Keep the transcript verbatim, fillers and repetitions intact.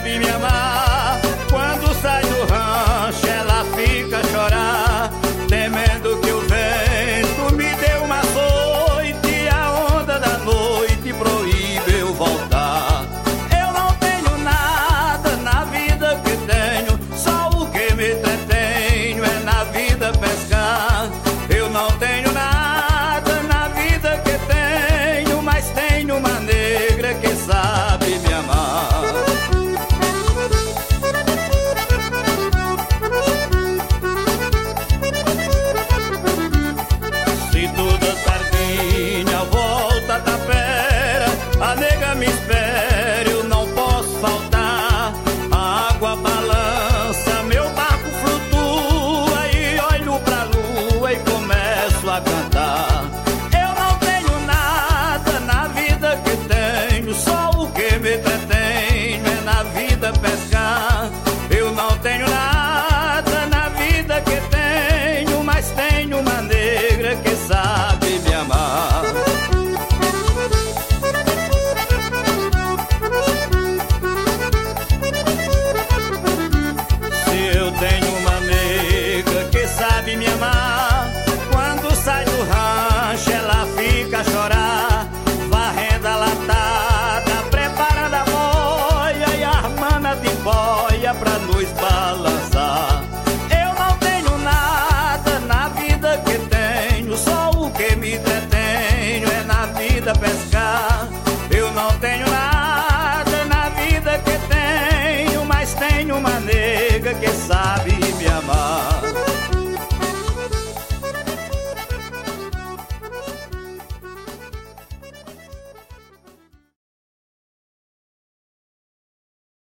sabe me amar. Quando sai do rancho ela fica a chorar, temendo que o vento me dê uma açoite e a onda da noite proíbe eu voltar. Eu não tenho nada na vida que tenho, só o que me entretenho é na vida pescar. Eu não tenho nada na vida que tenho, mas tenho uma negra que sabe me amar. Se toda sardinha volta da fera, a nega me espera, eu não posso faltar. A água balança, meu barco flutua e olho pra lua e começo a cantar. Eu não tenho nada na vida que tenho, só o que me entretenho é na vida pescar. Eu não tenho nada na vida que tenho, mas tenho uma negra que sabe me amar. Se eu tenho uma negra que sabe me amar, quando sai do rancho ela fica a chorar, varrendo a latada, preparando a boia e armando a timbóia pra nos balançar. Eu não tenho nada na vida que tenho, só o que me entretenho é na vida pescar. Eu não tenho nada na vida que tenho, mas tenho uma nega que sabe me amar.